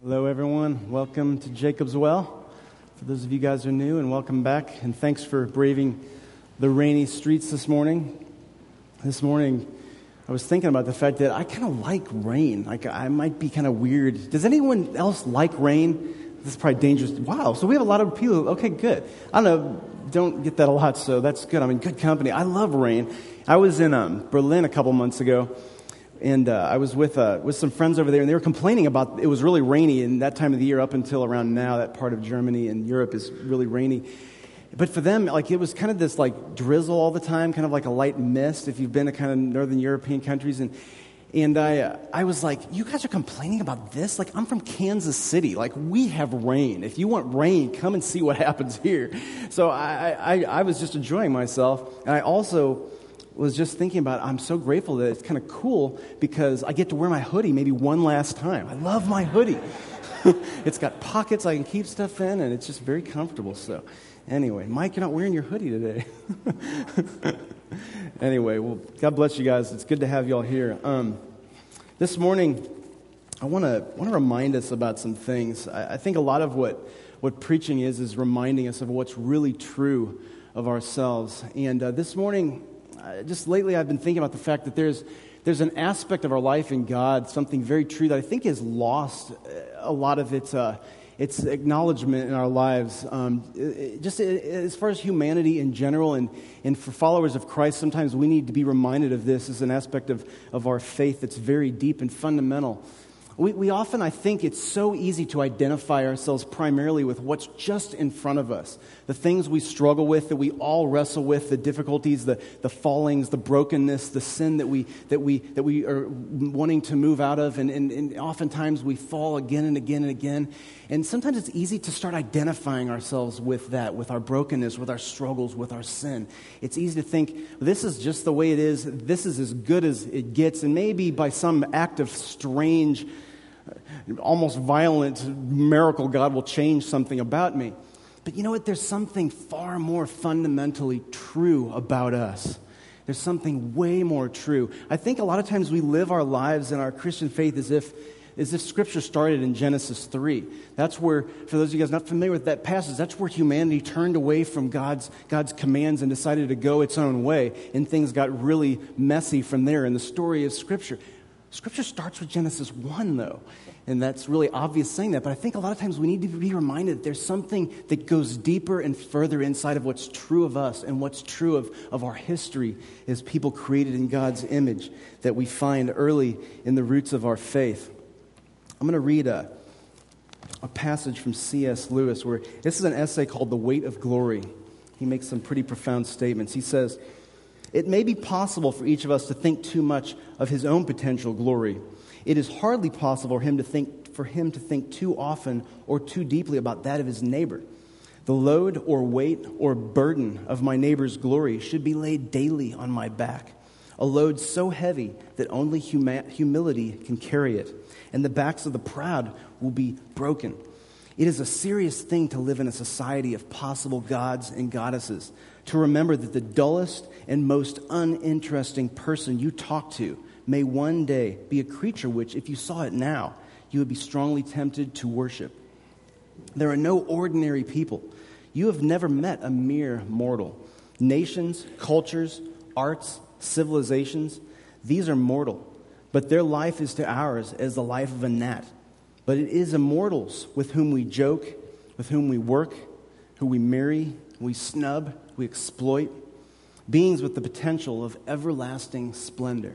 Hello, everyone. Welcome to Jacob's Well. For those of you guys who are new, and welcome back. And thanks for braving the rainy streets this morning. This morning, I was thinking about the fact that I kind of like rain. Like, I might be kind of weird. Does anyone else like rain? This is probably dangerous. Wow, so we have a lot of people. Okay, good. I don't know. Don't get that a lot, so that's good. I'm in good company. I love rain. I was in Berlin a couple months ago. And I was with some friends over there, and they were complaining about it was really rainy in that time of the year up until around now. That part of Germany and Europe is really rainy. But for them, like, it was kind of this like drizzle all the time, kind of like a light mist if you've been to kind of northern European countries. And I was like, you guys are complaining about this? Like, I'm from Kansas City. Like, we have rain. If you want rain, come and see what happens here. So I was just enjoying myself. And I also was just thinking about, I'm so grateful that it's kind of cool because I get to wear my hoodie maybe one last time. I love my hoodie. It's got pockets I can keep stuff in, and it's just very comfortable. So anyway, Mike, you're not wearing your hoodie today. Anyway, well, God bless you guys. It's good to have you all here. This morning, I want to remind us about some things. I think a lot of what preaching is reminding us of what's really true of ourselves. And this morning, just lately, I've been thinking about the fact that there's an aspect of our life in God, something very true that I think has lost a lot of its acknowledgement in our lives. Just as far as humanity in general, and for followers of Christ, sometimes we need to be reminded of this as an aspect of our faith that's very deep and fundamental. We often, I think, it's so easy to identify ourselves primarily with what's just in front of us. The things we struggle with, that we all wrestle with, the difficulties, the fallings, the brokenness, the sin that we are wanting to move out of, and oftentimes we fall again and again and again. And sometimes it's easy to start identifying ourselves with that, with our brokenness, with our struggles, with our sin. It's easy to think, this is just the way it is, this is as good as it gets, and maybe by some act of strange, almost violent miracle, God will change something about me. But you know what? There's something far more fundamentally true about us. There's something way more true. I think a lot of times we live our lives in our Christian faith as if Scripture started in Genesis 3. That's where, for those of you guys not familiar with that passage, that's where humanity turned away from God's commands and decided to go its own way, and things got really messy from there in the story of Scripture. Scripture starts with Genesis 1, though, and that's really obvious saying that, but I think a lot of times we need to be reminded that there's something that goes deeper and further inside of what's true of us and what's true of our history as people created in God's image that we find early in the roots of our faith. I'm going to read a passage from C.S. Lewis where this is an essay called The Weight of Glory. He makes some pretty profound statements. He says, "It may be possible for each of us to think too much of his own potential glory. It is hardly possible for him to think too often or too deeply about that of his neighbor. The load or weight or burden of my neighbor's glory should be laid daily on my back, a load so heavy that only humility can carry it, and the backs of the proud will be broken. It is a serious thing to live in a society of possible gods and goddesses, to remember that the dullest and most uninteresting person you talk to may one day be a creature which, if you saw it now, you would be strongly tempted to worship. There are no ordinary people. You have never met a mere mortal. Nations, cultures, arts, civilizations, these are mortal, but their life is to ours as the life of a gnat. But it is immortals with whom we joke, with whom we work, who we marry, we snub, we exploit, beings with the potential of everlasting splendor."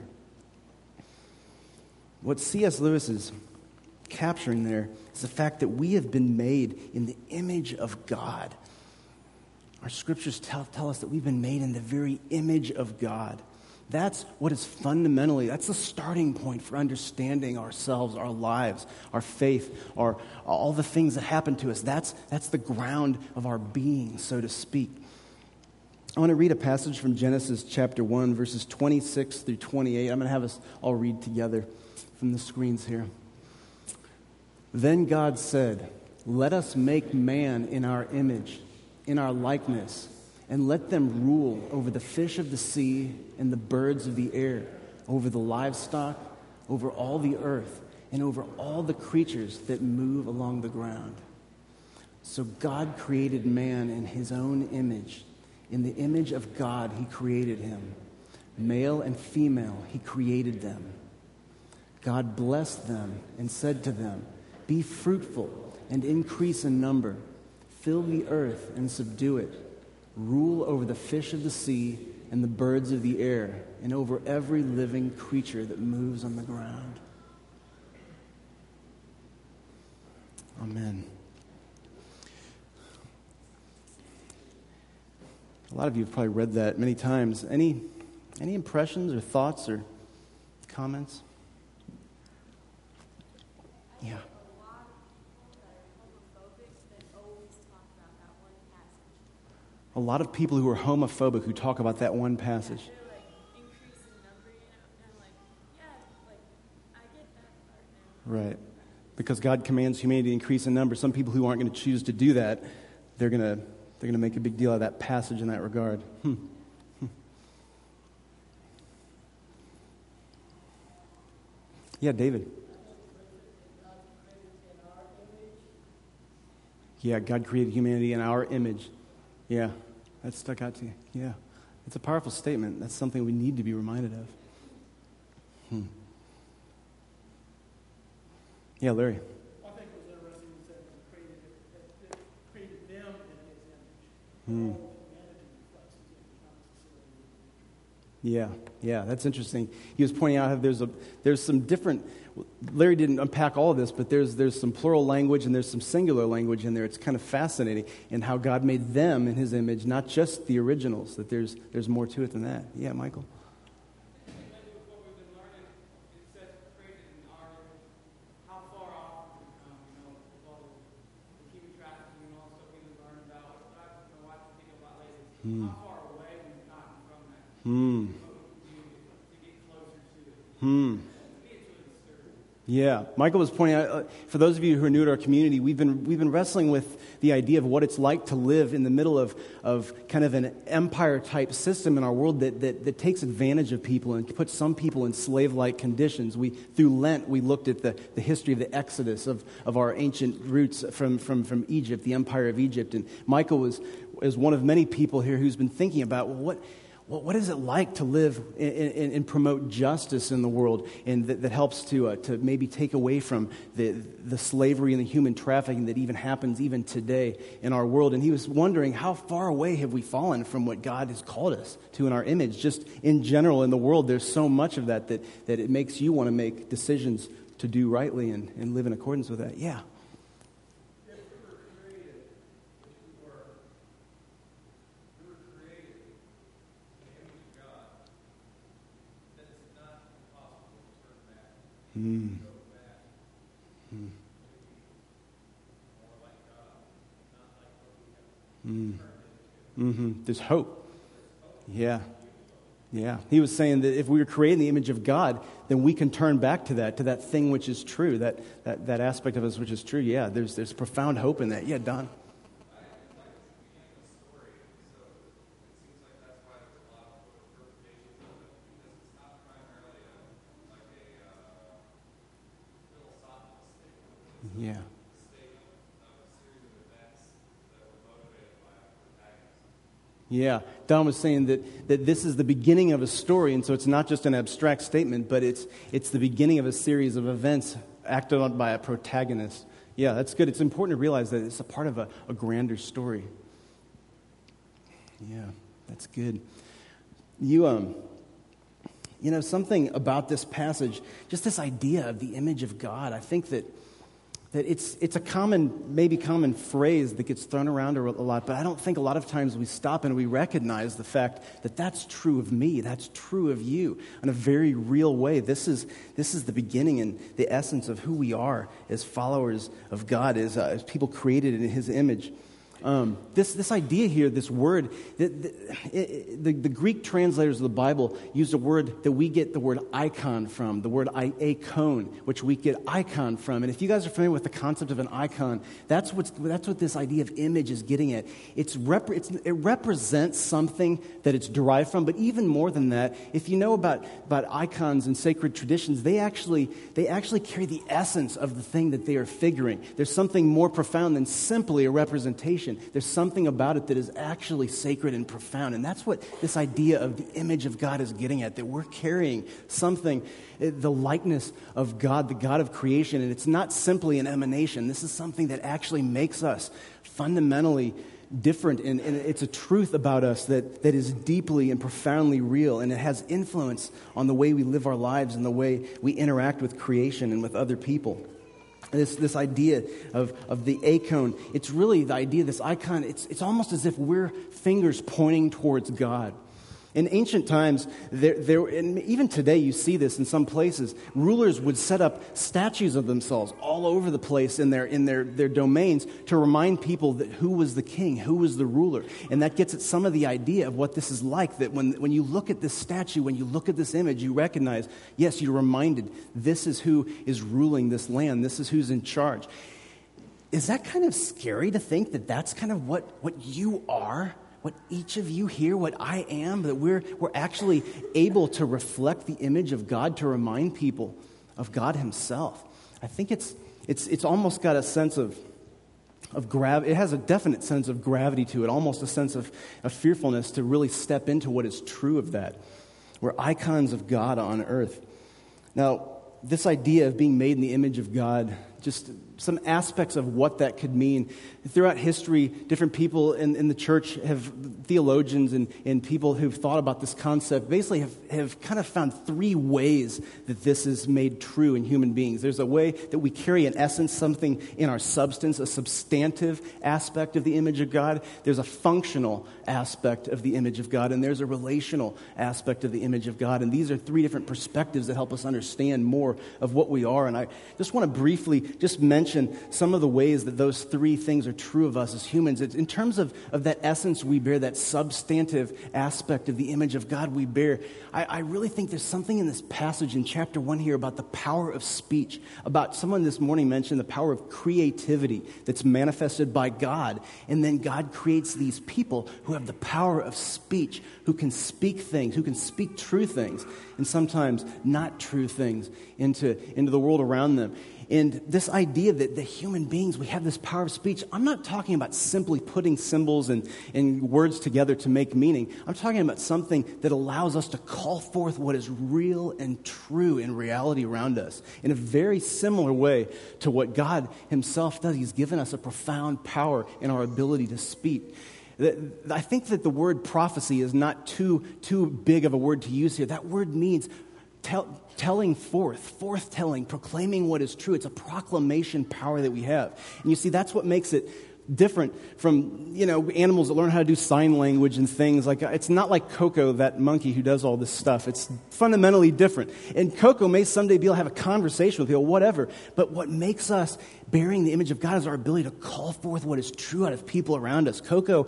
What C.S. Lewis is capturing there is the fact that we have been made in the image of God. Our scriptures tell us that we've been made in the very image of God. That's what is fundamentally, that's the starting point for understanding ourselves, our lives, our faith, all the things that happen to us. That's the ground of our being, so to speak. I want to read a passage from Genesis chapter 1, verses 26 through 28. I'm going to have us all read together from the screens here. "Then God said, 'Let us make man in our image, in our likeness, and let them rule over the fish of the sea and the birds of the air, over the livestock, over all the earth, and over all the creatures that move along the ground. So God created man in his own image. In the image of God, he created him. Male and female, he created them. God blessed them and said to them, "Be fruitful and increase in number. Fill the earth and subdue it. Rule over the fish of the sea and the birds of the air, and over every living creature that moves on the ground." Amen. A lot of you have probably read that many times. Any impressions or thoughts or comments? Yeah. A lot of people who are homophobic who talk about that one passage. They're like increase in number, and I'm like, yeah, like I get that part now. Right. Because God commands humanity to increase in number. Some people who aren't going to choose to do that, they're going to make a big deal out of that passage in that regard. Yeah, David. Yeah, God created humanity in our image. Yeah, that stuck out to you. Yeah, it's a powerful statement. That's something we need to be reminded of. Yeah, Larry. I think it was interesting you said that created them in his image. All humanity reflects his image, not necessarily. Yeah, that's interesting. He was pointing out how there's some different. Larry didn't unpack all of this, but there's some plural language and there's some singular language in there. It's kind of fascinating in how God made them in his image, not just the originals. That there's more to it than that. Yeah, Michael. Maybe with what we've been learning, it says created in our image. How far off we've come, with all the human trafficking and all the stuff we've been learning about. What I watch and think about lately. How far away we've gotten from that. What we can do to get closer to it. To me, it's really disturbing. Yeah, Michael was pointing out, for those of you who are new to our community, we've been wrestling with the idea of what it's like to live in the middle of kind of an empire-type system in our world that takes advantage of people and puts some people in slave-like conditions. Through Lent, we looked at the history of the Exodus, of our ancient roots from Egypt, the Empire of Egypt. And Michael is one of many people here who's been thinking about, what is it like to live and promote justice in the world, and that helps to maybe take away from the slavery and the human trafficking that even happens even today in our world. And he was wondering, how far away have we fallen from what God has called us to in our image? Just in general in the world, there's so much of that it makes you want to make decisions to do rightly and live in accordance with that. Yeah. There's hope. Yeah. He was saying that if we were created in the image of God, then we can turn back to that thing which is true, that aspect of us which is true. Yeah, there's profound hope in that. Yeah, Don. Yeah. Yeah, Don was saying that this is the beginning of a story, and so it's not just an abstract statement, but it's the beginning of a series of events acted on by a protagonist. Yeah, that's good. It's important to realize that it's a part of a grander story. Yeah, that's good. You something about this passage, just this idea of the image of God, I think that it's a common phrase that gets thrown around a lot, but I don't think a lot of times we stop and we recognize the fact that that's true of me, that's true of you in a very real way. This is the beginning and the essence of who we are as followers of God, as people created in his image. This idea here, this word, the Greek translators of the Bible used a word that we get the word icon from, the word icon, which we get icon from. And if you guys are familiar with the concept of an icon, that's what this idea of image is getting at. It represents something that it's derived from, but even more than that, if you know about icons and sacred traditions, they actually carry the essence of the thing that they are figuring. There's something more profound than simply a representation. There's something about it that is actually sacred and profound. And that's what this idea of the image of God is getting at, that we're carrying something, the likeness of God, the God of creation. And it's not simply an emanation. This is something that actually makes us fundamentally different. And it's a truth about us that is deeply and profoundly real. And it has influence on the way we live our lives and the way we interact with creation and with other people. This idea of the icon, it's really the idea, this icon, it's almost as if we're fingers pointing towards God. In ancient times, and even today you see this in some places, rulers would set up statues of themselves all over the place in their domains to remind people that who was the king, who was the ruler. And that gets at some of the idea of what this is like, that when you look at this statue, when you look at this image, you recognize, yes, you're reminded, this is who is ruling this land, this is who's in charge. Is that kind of scary to think that that's kind of what you are? What each of you here, what I am, that we're actually able to reflect the image of God, to remind people of God himself. I think it's almost got a sense of gravity. It has a definite sense of gravity to it, almost a sense of fearfulness to really step into what is true of that. We're icons of God on earth. Now, this idea of being made in the image of God, just some aspects of what that could mean. Throughout history, different people in the church theologians and people who've thought about this concept, basically have kind of found three ways that this is made true in human beings. There's a way that we carry in essence something in our substance, a substantive aspect of the image of God. There's a functional aspect of the image of God, and there's a relational aspect of the image of God. And these are three different perspectives that help us understand more of what we are. And I just want to briefly just mention some of the ways that those three things are true of us as humans. It's in terms of that essence we bear, that substantive aspect of the image of God we bear. I really think there's something in this passage in chapter 1 here about the power of speech, about someone this morning mentioned the power of creativity that's manifested by God. And then God creates these people who have the power of speech, who can speak things, who can speak true things, and sometimes not true things into the world around them. And this idea that the human beings, we have this power of speech, I'm not talking about simply putting symbols and words together to make meaning. I'm talking about something that allows us to call forth what is real and true in reality around us in a very similar way to what God himself does. He's given us a profound power in our ability to speak. I think that the word prophecy is not too big of a word to use here. That word means telling forth-telling, proclaiming what is true. It's a proclamation power that we have. And you see, that's what makes it different from, animals that learn how to do sign language and things like that. It's not like Coco, that monkey who does all this stuff. It's fundamentally different. And Coco may someday be able to have a conversation with people, whatever. But what makes us bearing the image of God is our ability to call forth what is true out of people around us.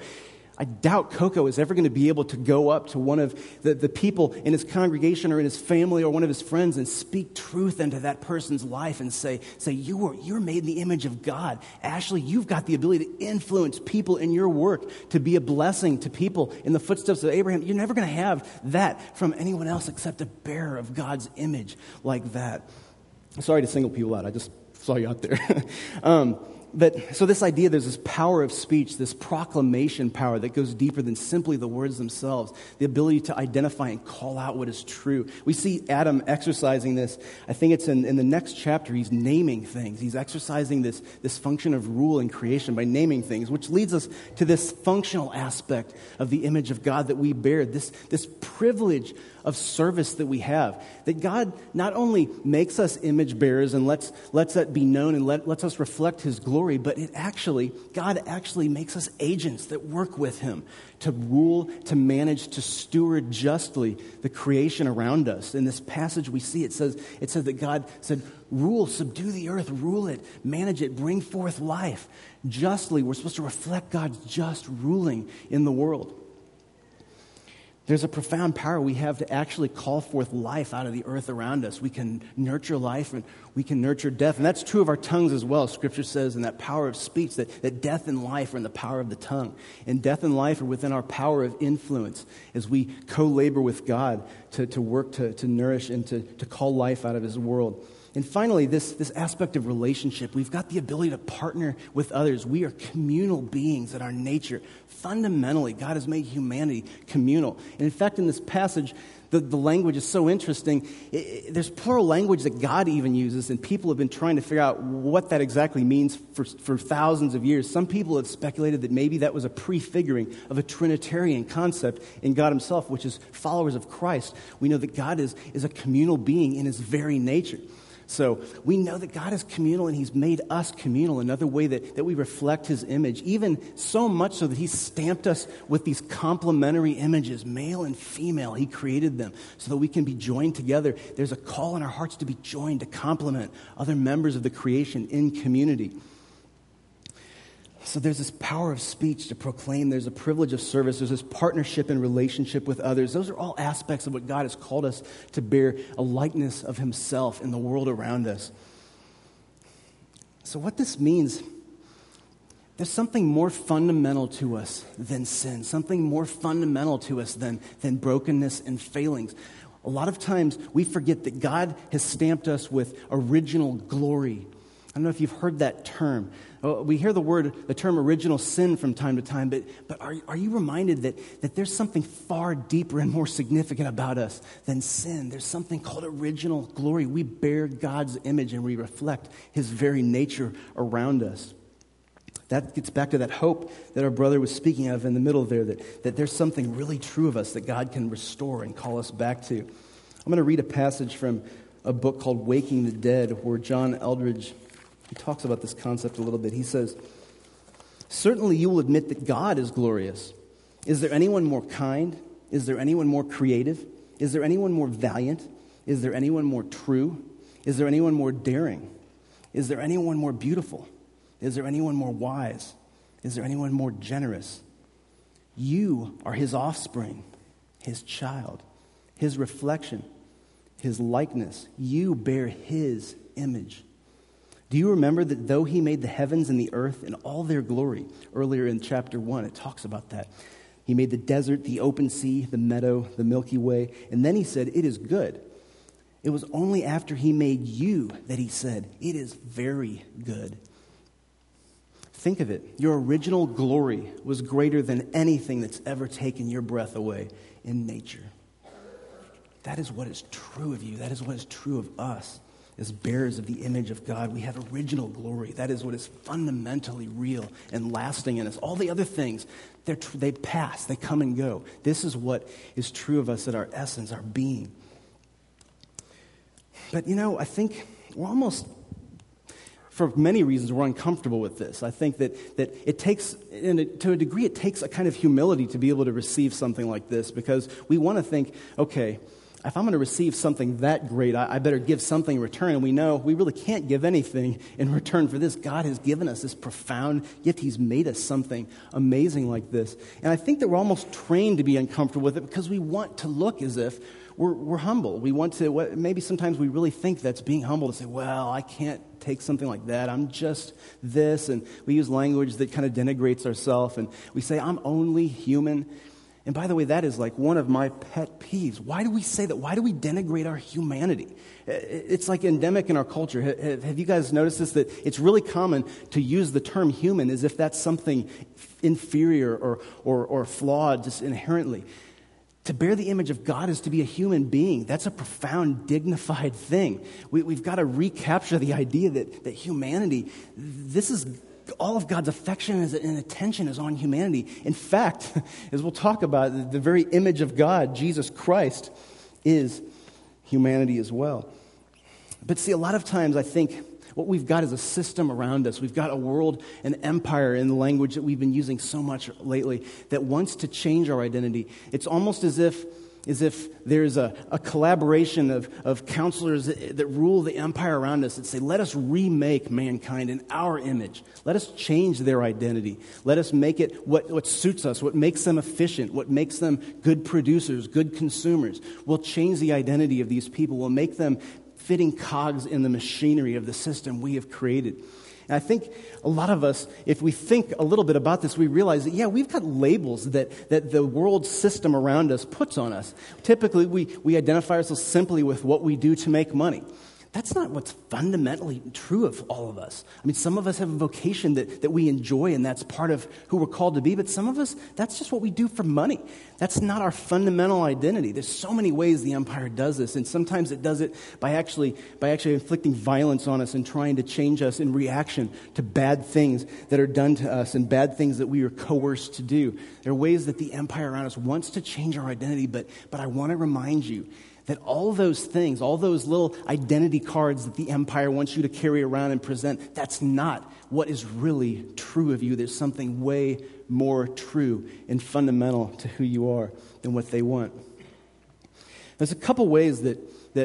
I doubt Coco is ever going to be able to go up to one of the people in his congregation or in his family or one of his friends and speak truth into that person's life and say, you're made in the image of God. Ashley, you've got the ability to influence people in your work, to be a blessing to people in the footsteps of Abraham. You're never going to have that from anyone else except a bearer of God's image like that. Sorry to single people out. I just saw you out there. But so this idea, there's this power of speech, this proclamation power that goes deeper than simply the words themselves, the ability to identify and call out what is true. We see Adam exercising this. I think it's in the next chapter. He's naming things. He's exercising this function of rule in creation by naming things, which leads us to this functional aspect of the image of God that we bear, this privilege of service that we have. That God not only makes us image bearers and lets that be known and lets us reflect his glory, glory, but God actually makes us agents that work with him to rule, to manage, to steward justly the creation around us. In this passage we see, it says that God said, rule, subdue the earth, rule it, manage it, bring forth life. Justly, we're supposed to reflect God's just ruling in the world. There's a profound power we have to actually call forth life out of the earth around us. We can nurture life and we can nurture death. And that's true of our tongues as well. Scripture says in that power of speech that death and life are in the power of the tongue. And death and life are within our power of influence as we co-labor with God to work to nourish and to call life out of his world. And finally, this aspect of relationship, we've got the ability to partner with others. We are communal beings at our nature. Fundamentally, God has made humanity communal. And in fact, in this passage, the language is so interesting. There's plural language that God even uses, and people have been trying to figure out what that exactly means for thousands of years. Some people have speculated that maybe that was a prefiguring of a Trinitarian concept in God himself, which is followers of Christ. We know that God is a communal being in his very nature. So we know that God is communal and he's made us communal, another way that we reflect his image, even so much so that he stamped us with these complementary images, male and female. He created them so that we can be joined together. There's a call in our hearts to be joined, to complement other members of the creation in community. So there's this power of speech to proclaim. There's a privilege of service. There's this partnership and relationship with others. Those are all aspects of what God has called us to bear, a likeness of himself in the world around us. So what this means, there's something more fundamental to us than sin, something more fundamental to us than brokenness and failings. A lot of times we forget that God has stamped us with original glory. I don't know if you've heard that term. We hear the term original sin from time to time, but are you reminded that there's something far deeper and more significant about us than sin? There's something called original glory. We bear God's image and we reflect his very nature around us. That gets back to that hope that our brother was speaking of in the middle there, that there's something really true of us that God can restore and call us back to. I'm going to read a passage from a book called Waking the Dead, where John Eldredge, he talks about this concept a little bit. He says, certainly you will admit that God is glorious. Is there anyone more kind? Is there anyone more creative? Is there anyone more valiant? Is there anyone more true? Is there anyone more daring? Is there anyone more beautiful? Is there anyone more wise? Is there anyone more generous? You are his offspring, his child, his reflection, his likeness. You bear his image. Do you remember that though he made the heavens and the earth in all their glory, earlier in chapter 1, it talks about that. He made the desert, the open sea, the meadow, the Milky Way, and then he said, it is good. It was only after he made you that he said, it is very good. Think of it. Your original glory was greater than anything that's ever taken your breath away in nature. That is what is true of you. That is what is true of us. As bearers of the image of God, we have original glory. That is what is fundamentally real and lasting in us. All the other things, they pass, they come and go. This is what is true of us at our essence, our being. But I think we're almost, for many reasons, we're uncomfortable with this. I think that it takes, to a degree, it takes a kind of humility to be able to receive something like this, because we want to think, okay, if I'm going to receive something that great, I better give something in return. And we know we really can't give anything in return for this. God has given us this profound gift. He's made us something amazing like this. And I think that we're almost trained to be uncomfortable with it because we want to look as if we're humble. We want to, maybe sometimes we really think that's being humble to say, well, I can't take something like that. I'm just this. And we use language that kind of denigrates ourselves. And we say, I'm only human. And by the way, that is like one of my pet peeves. Why do we say that? Why do we denigrate our humanity? It's like endemic in our culture. Have you guys noticed this? That it's really common to use the term human as if that's something inferior or flawed just inherently. To bear the image of God is to be a human being. That's a profound, dignified thing. We've got to recapture the idea that humanity, this is all of God's affection and attention is on humanity. In fact, as we'll talk about, the very image of God, Jesus Christ, is humanity as well. But see, a lot of times I think What we've got is a system around us. We've got a world, an empire in the language that we've been using so much lately that wants to change our identity. It's almost as if there's a collaboration of counselors that rule the empire around us that say, let us remake mankind in our image. Let us change their identity. Let us make it what suits us, what makes them efficient, what makes them good producers, good consumers. We'll change the identity of these people. We'll make them fitting cogs in the machinery of the system we have created. And I think a lot of us, if we think a little bit about this, we realize that, yeah, we've got labels that the world system around us puts on us. Typically, we identify ourselves simply with what we do to make money. That's not what's fundamentally true of all of us. I mean, some of us have a vocation that we enjoy, and that's part of who we're called to be. But some of us, that's just what we do for money. That's not our fundamental identity. There's so many ways the empire does this, and sometimes it does it by actually inflicting violence on us and trying to change us in reaction to bad things that are done to us and bad things that we are coerced to do. There are ways that the empire around us wants to change our identity, but I want to remind you that all those things, all those little identity cards that the empire wants you to carry around and present, that's not what is really true of you. There's something way more true and fundamental to who you are than what they want. There's a couple ways that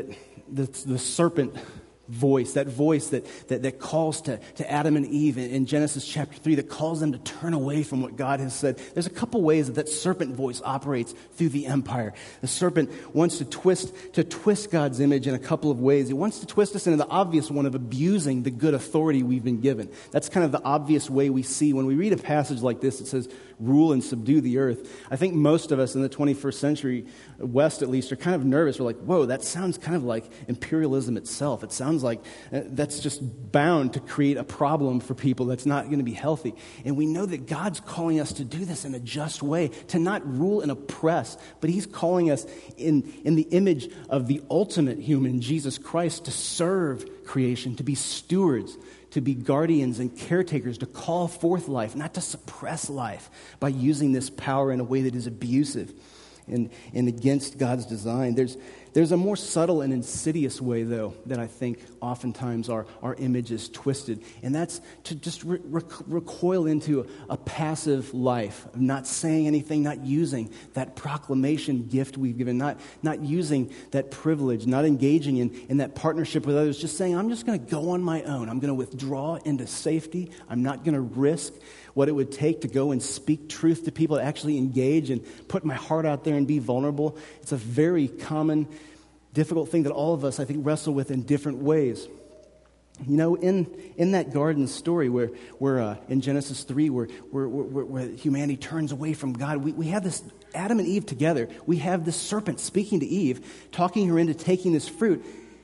the serpent voice that calls to Adam and Eve in Genesis chapter 3, that calls them to turn away from what God has said. There's a couple ways that serpent voice operates through the empire. The serpent wants to twist God's image in a couple of ways. It wants to twist us into the obvious one of abusing the good authority we've been given. That's kind of the obvious way we see when we read a passage like this. It says, rule and subdue the earth. I think most of us in the 21st century, West at least, are kind of nervous. We're like, whoa, that sounds kind of like imperialism itself. It sounds like that's just bound to create a problem for people that's not going to be healthy. And we know that God's calling us to do this in a just way, to not rule and oppress, but He's calling us in the image of the ultimate human, Jesus Christ, to serve creation, to be stewards, to be guardians and caretakers, to call forth life, not to suppress life by using this power in a way that is abusive and against God's design. There's a more subtle and insidious way, though, that I think oftentimes our image is twisted, and that's to just recoil into a passive life, of not saying anything, not using that proclamation gift we've given, not using that privilege, not engaging in that partnership with others, just saying, I'm just going to go on my own. I'm going to withdraw into safety. I'm not going to risk what it would take to go and speak truth to people, to actually engage and put my heart out there and be vulnerable. It's a very common, difficult thing that all of us, I think, wrestle with in different ways. You know, in that garden story where in Genesis 3, where humanity turns away from God, we have this Adam and Eve together. We have this serpent speaking to Eve, talking her into taking this fruit.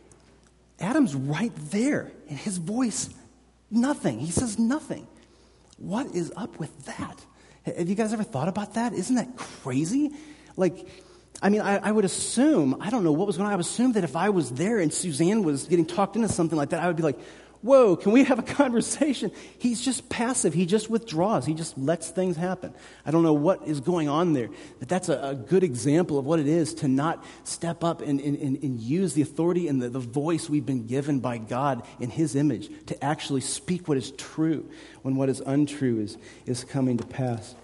Adam's right there, and his voice, nothing. He says nothing. What is up with that? Have you guys ever thought about that? Isn't that crazy? Like, I mean, I would assume, I don't know what was going on. I would assume that if I was there and Suzanne was getting talked into something like that, I would be like, whoa, can we have a conversation? He's just passive. He just withdraws. He just lets things happen. I don't know what is going on there. But that's a good example of what it is to not step up and use the authority and the voice we've been given by God in His image to actually speak what is true when what is untrue is coming to pass.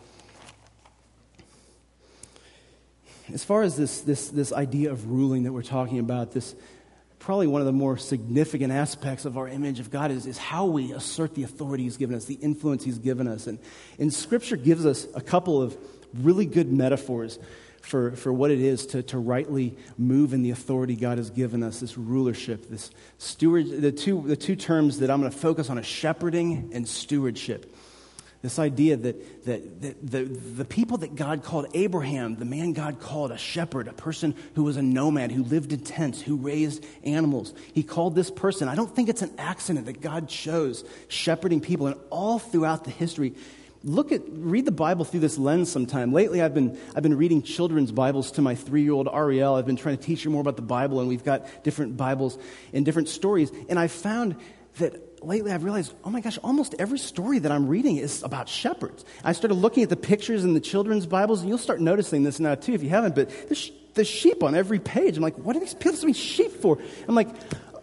As far as this idea of ruling that we're talking about, this probably one of the more significant aspects of our image of God is how we assert the authority He's given us, the influence He's given us. And Scripture gives us a couple of really good metaphors for what it is to rightly move in the authority God has given us, this rulership, this steward. The two terms that I'm going to focus on are shepherding and stewardship. This idea that the people that God called Abraham, the man God called a shepherd, a person who was a nomad, who lived in tents, who raised animals. He called this person, I don't think it's an accident that God chose shepherding people. And all throughout the history, read the Bible through this lens sometime. Lately, I've been reading children's Bibles to my 3-year-old Ariel. I've been trying to teach her more about the Bible, and we've got different Bibles and different stories. And I found that lately I've realized, oh my gosh, almost every story that I'm reading is about shepherds. I started looking at the pictures in the children's Bibles, and you'll start noticing this now too if you haven't, but there's sheep on every page. I'm like, what are these people saying sheep for? I'm like,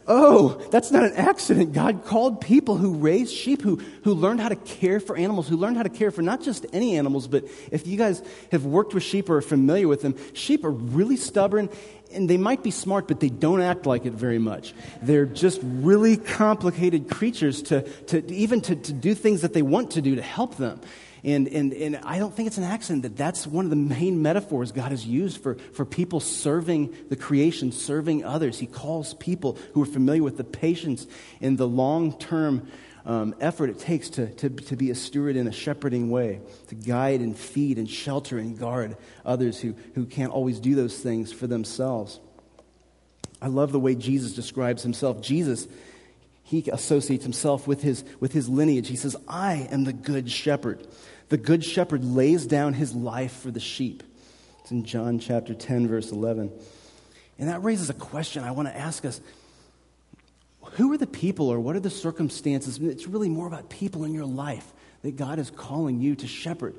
oh, that's not an accident. God called people who raised sheep, who learned how to care for animals, who learned how to care for not just any animals, but if you guys have worked with sheep or are familiar with them, sheep are really stubborn, and they might be smart, but they don't act like it very much. They're just really complicated creatures to do things that they want to do to help them. And I don't think it's an accident that that's one of the main metaphors God has used for people serving the creation, serving others. He calls people who are familiar with the patience and the long-term effort it takes to be a steward in a shepherding way, to guide and feed and shelter and guard others who can't always do those things for themselves. I love the way Jesus describes himself. Jesus, he associates himself with his lineage. He says, I am the good shepherd. The good shepherd lays down his life for the sheep. It's in John chapter 10, verse 11. And that raises a question I want to ask us. Who are the people or what are the circumstances? It's really more about people in your life that God is calling you to shepherd.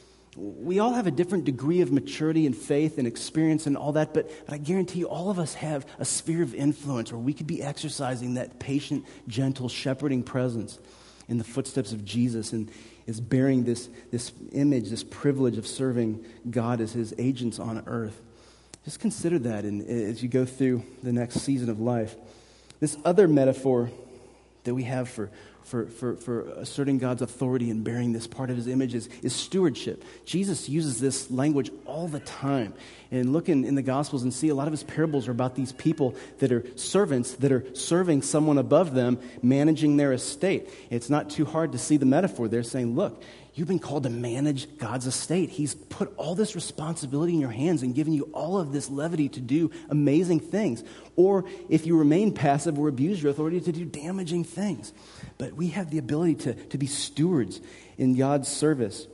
We all have a different degree of maturity and faith and experience and all that, but I guarantee you all of us have a sphere of influence where we could be exercising that patient, gentle, shepherding presence in the footsteps of Jesus and is bearing this image, this privilege of serving God as his agents on earth. Just consider that as you go through the next season of life. This other metaphor that we have for asserting God's authority and bearing this part of his image is stewardship. Jesus uses this language all the time. And look in the Gospels and see a lot of his parables are about these people that are servants that are serving someone above them, managing their estate. It's not too hard to see the metaphor. They're saying, look, you've been called to manage God's estate. He's put all this responsibility in your hands and given you all of this levity to do amazing things. Or if you remain passive or abuse your authority, to do damaging things. But we have the ability to be stewards in God's service.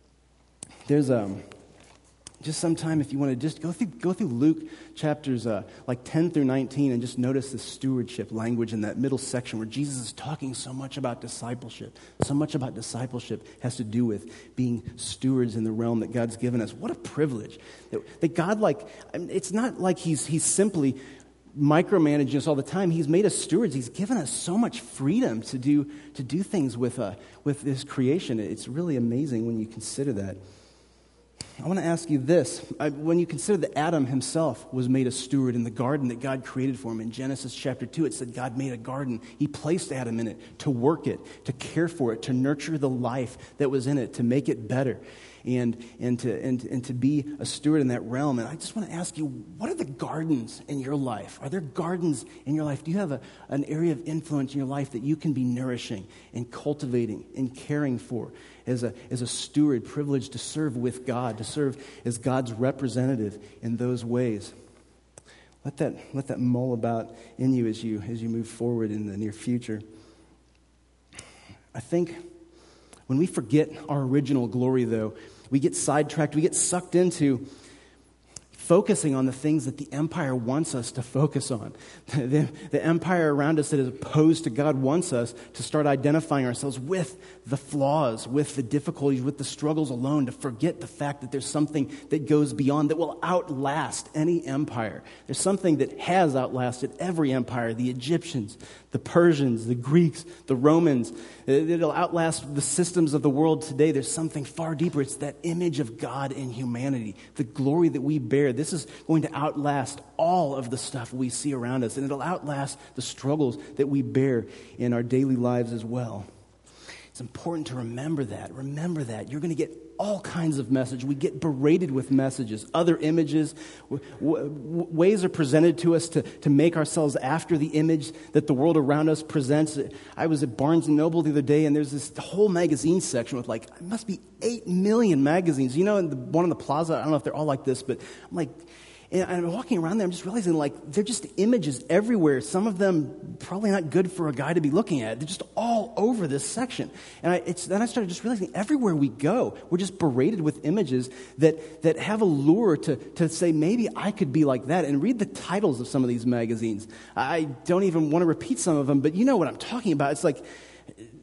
There's just sometime if you want to just go through Luke chapters like 10 through 19 and just notice the stewardship language in that middle section where Jesus is talking so much about discipleship. So much about discipleship has to do with being stewards in the realm that God's given us. What a privilege that God, it's not like he's simply micromanaging us all the time. He's made us stewards. He's given us so much freedom to do things with this creation. It's really amazing when you consider that. I want to ask you this. When you consider that Adam himself was made a steward in the garden that God created for him, in Genesis chapter 2, it said God made a garden. He placed Adam in it to work it, to care for it, to nurture the life that was in it, to make it better, and to be a steward in that realm. And I just want to ask you, what are the gardens in your life? Are there gardens in your life? Do you have an area of influence in your life that you can be nourishing and cultivating and caring for? As a steward, privileged to serve with God, to serve as God's representative in those ways. Let that mull about in you as you move forward in the near future. I think when we forget our original glory, though, we get sidetracked, we get sucked into focusing on the things that the empire wants us to focus on. The empire around us that is opposed to God wants us to start identifying ourselves with the flaws, with the difficulties, with the struggles alone, to forget the fact that there's something that goes beyond, that will outlast any empire. There's something that has outlasted every empire, the Egyptians, the Persians, the Greeks, the Romans. It'll outlast the systems of the world today. There's something far deeper. It's that image of God in humanity, the glory that we bear. This is going to outlast all of the stuff we see around us, and it'll outlast the struggles that we bear in our daily lives as well. It's important to remember that. Remember that. You're going to get all kinds of messages. We get berated with messages, other images. Ways are presented to us to make ourselves after the image that the world around us presents. I was at Barnes & Noble the other day, and there's this whole magazine section with it must be 8 million magazines. You know, in the one in the plaza, I don't know if they're all like this, but I'm like, and I'm walking around there, I'm just realizing, they're just images everywhere. Some of them probably not good for a guy to be looking at. They're just all over this section. And then I started just realizing everywhere we go, we're just berated with images that have a lure to say, maybe I could be like that. And read the titles of some of these magazines. I don't even want to repeat some of them, but you know what I'm talking about. It's like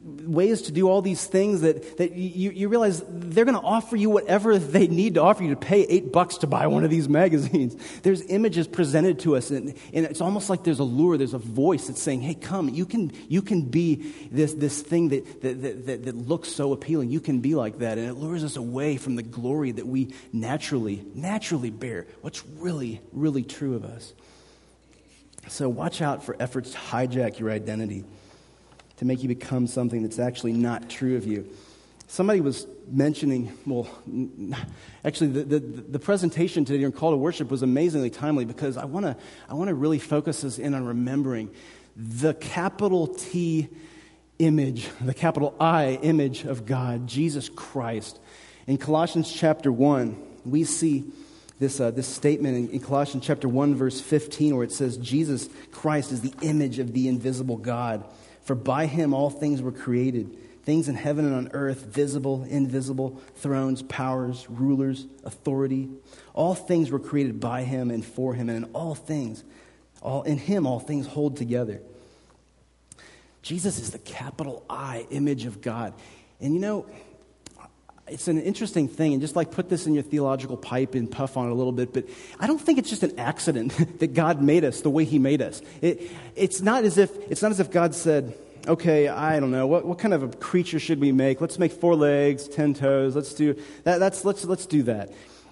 ways to do all these things that you realize they're going to offer you whatever they need to offer you to pay $8 to buy one of these magazines. There's images presented to us, and it's almost like there's a lure, there's a voice that's saying, hey, come, you can be this thing that looks so appealing. You can be like that, and it lures us away from the glory that we naturally bear, what's really, really true of us. So watch out for efforts to hijack your identity, to make you become something that's actually not true of you. Somebody was mentioning, actually the presentation today during Call to Worship was amazingly timely, because I want to really focus us in on remembering the capital T image, the capital I image of God, Jesus Christ. In Colossians chapter 1, we see this statement in Colossians chapter 1, verse 15, where it says, Jesus Christ is the image of the invisible God. For by him all things were created, things in heaven and on earth, visible, invisible, thrones, powers, rulers, authority. All things were created by him and for him, and in him all things hold together. Jesus is the capital I image of God. And you know, it's an interesting thing, and just like put this in your theological pipe and puff on it a little bit, but I don't think it's just an accident that God made us the way he made us. It's not as if God said, okay, I don't know, what kind of a creature should we make? Let's make 4 legs, 10 toes, let's do that. Let's do that.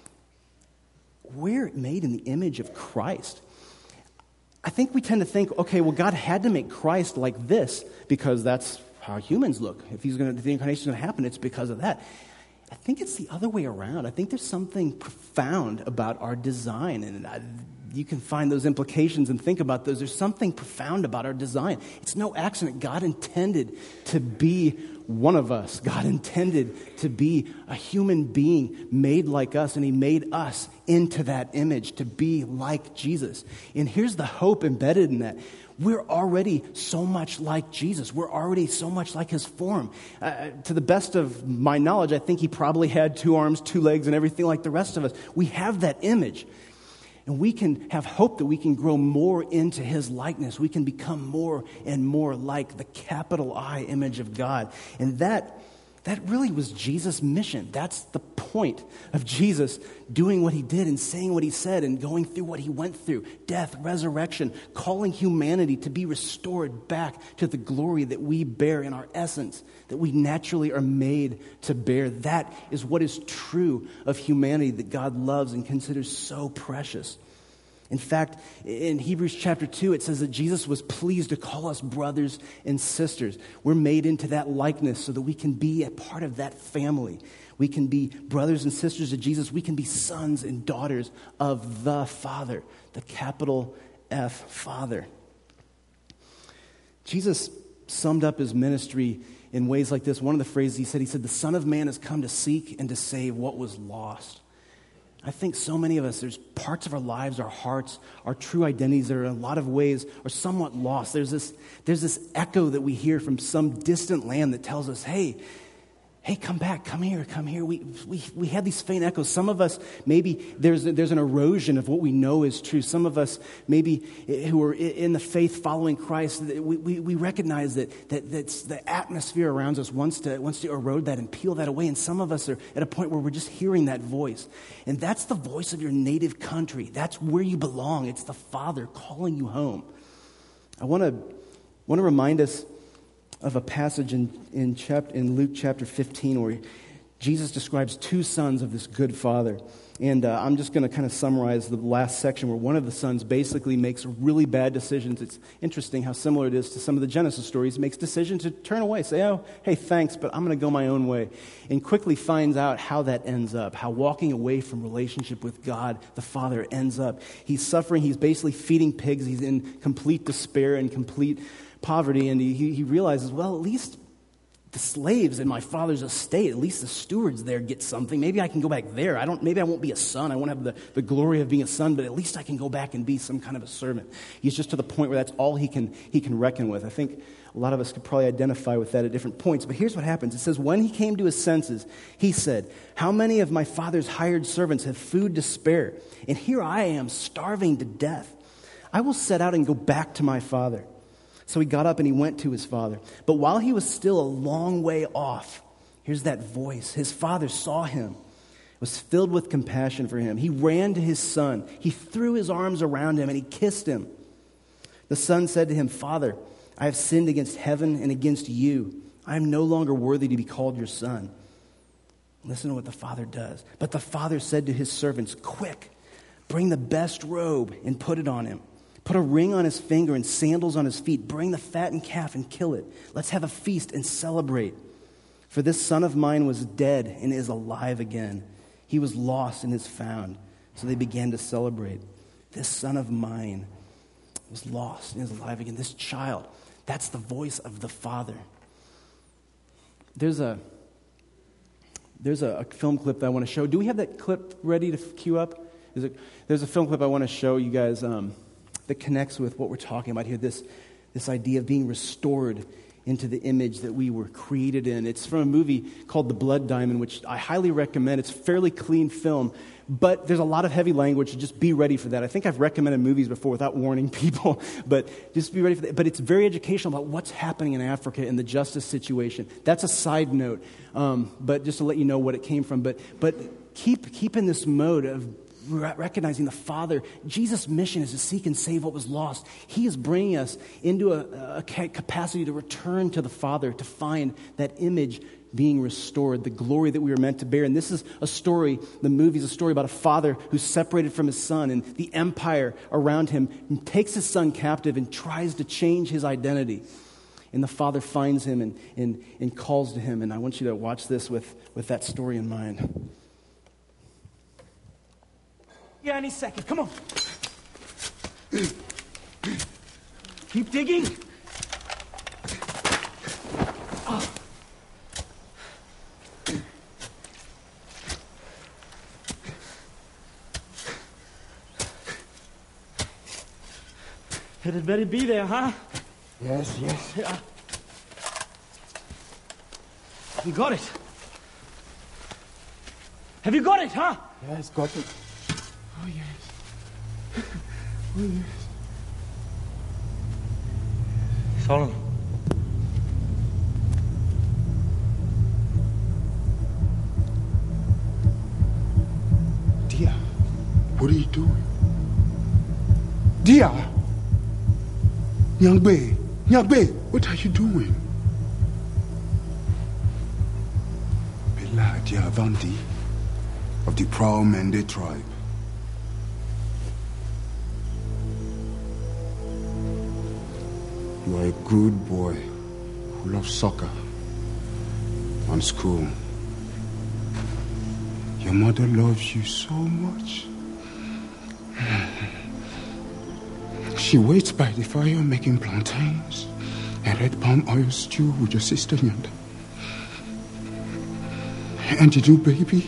We're made in the image of Christ. I think we tend to think, okay, well, God had to make Christ like this because that's how humans look. If the incarnation is going to happen, it's because of that. I think it's the other way around. I think there's something profound about our design, and you can find those implications and think about those. There's something profound about our design. It's no accident. God intended to be one of us. God intended to be a human being made like us, and he made us into that image to be like Jesus. And here's the hope embedded in that. We're already so much like Jesus. We're already so much like his form. To the best of my knowledge, I think he probably had 2 arms, 2 legs, and everything like the rest of us. We have that image. And we can have hope that we can grow more into his likeness. We can become more and more like the capital I image of God. And that really was Jesus' mission. That's the point of Jesus doing what he did and saying what he said and going through what he went through. Death, resurrection, calling humanity to be restored back to the glory that we bear in our essence, that we naturally are made to bear. That is what is true of humanity that God loves and considers so precious. In fact, in Hebrews chapter 2, it says that Jesus was pleased to call us brothers and sisters. We're made into that likeness so that we can be a part of that family. We can be brothers and sisters of Jesus. We can be sons and daughters of the Father, the capital F Father. Jesus summed up his ministry in ways like this. One of the phrases he said, the Son of Man has come to seek and to save what was lost. I think so many of us, there's parts of our lives, our hearts, our true identities that are in a lot of ways are somewhat lost. There's this echo that we hear from some distant land that tells us, hey, come back, come here. We have these faint echoes. Some of us, maybe there's an erosion of what we know is true. Some of us, maybe who are in the faith following Christ, we recognize that the atmosphere around us wants to erode that and peel that away. And some of us are at a point where we're just hearing that voice. And that's the voice of your native country. That's where you belong. It's the Father calling you home. I want to remind us of a passage in Luke chapter 15 where Jesus describes 2 sons of this good father. And I'm just going to kind of summarize the last section where one of the sons basically makes really bad decisions. It's interesting how similar it is to some of the Genesis stories. He makes decisions to turn away, say, oh, hey, thanks, but I'm going to go my own way. And quickly finds out how that ends up, how walking away from relationship with God, the Father, ends up. He's suffering. He's basically feeding pigs. He's in complete despair and complete poverty, and he realizes, well, at least the slaves in my father's estate, at least the stewards there get something. Maybe I can go back there. Maybe I won't be a son. I won't have the glory of being a son, but at least I can go back and be some kind of a servant. He's just to the point where that's all he can reckon with. I think a lot of us could probably identify with that at different points, but here's what happens. It says, when he came to his senses, he said, how many of my father's hired servants have food to spare? And here I am, starving to death. I will set out and go back to my father. So he got up and he went to his father. But while he was still a long way off, here's that voice. His father saw him, was filled with compassion for him. He ran to his son. He threw his arms around him and he kissed him. The son said to him, "Father, I have sinned against heaven and against you. I am no longer worthy to be called your son." Listen to what the father does. But the father said to his servants, "Quick, bring the best robe and put it on him. Put a ring on his finger and sandals on his feet. Bring the fattened calf and kill it. Let's have a feast and celebrate. For this son of mine was dead and is alive again. He was lost and is found." So they began to celebrate. This son of mine was lost and is alive again. This child, that's the voice of the Father. There's a film clip that I want to show. Do we have that clip ready to cue up? There's a film clip I want to show you guys that connects with what we're talking about here, this idea of being restored into the image that we were created in. It's from a movie called The Blood Diamond, which I highly recommend. It's a fairly clean film, but there's a lot of heavy language, so just be ready for that. I think I've recommended movies before without warning people, but just be ready for that. But it's very educational about what's happening in Africa and the justice situation. That's a side note, but just to let you know what it came from. But keep in this mode of recognizing the Father. Jesus' mission is to seek and save what was lost. He is bringing us into a capacity to return to the Father, to find that image being restored, the glory that we were meant to bear. And this is a story, the movie is a story about a father who's separated from his son, and the empire around him takes his son captive and tries to change his identity. And the father finds him and calls to him. And I want you to watch this with that story in mind. Yeah, any second. Come on. Keep digging. Oh. It had better be there, huh? Yes. Yeah. You got it. Have you got it, huh? Yes, got it. Oh, yes. Oh, yes. Solomon. Dear, what are you doing? Dear! Nyangbe, what are you doing? Bela Diavanti of the Proud Mende tribe. You are a good boy who loves soccer and school. Your mother loves you so much. She waits by the fire making plantains and red palm oil stew with your sister Nyanda. And the new baby,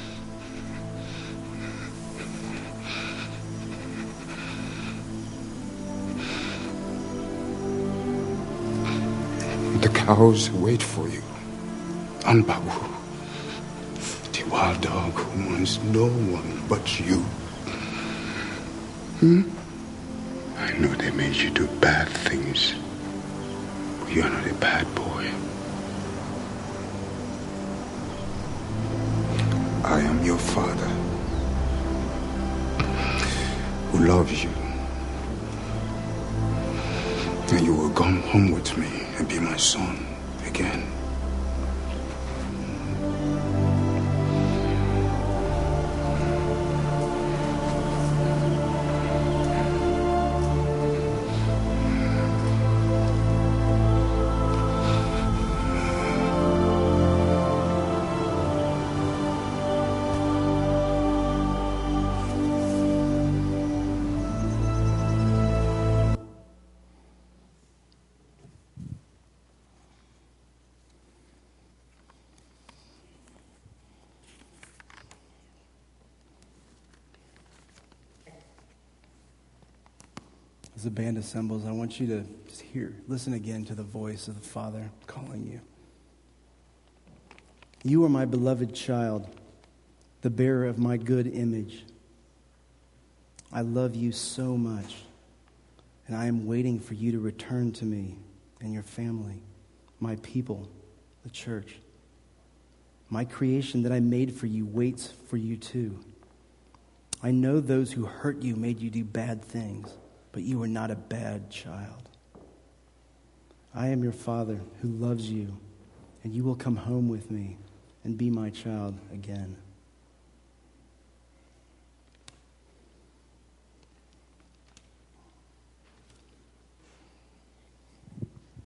the cows wait for you. And Babu, the wild dog who wants no one but you. I know they made you do bad things, but you're not a bad boy. I am your father, who loves you. And you will come home with me and be my son again. As the band assembles, I want you to just listen again to the voice of the Father calling you. You are my beloved child, the bearer of my good image. I love you so much, And I am waiting for you to return to me and your family, my people, the church. My creation that I made for you waits for you too. I know those who hurt you made you do bad things, but you are not a bad child. I am your Father who loves you, and you will come home with me and be my child again.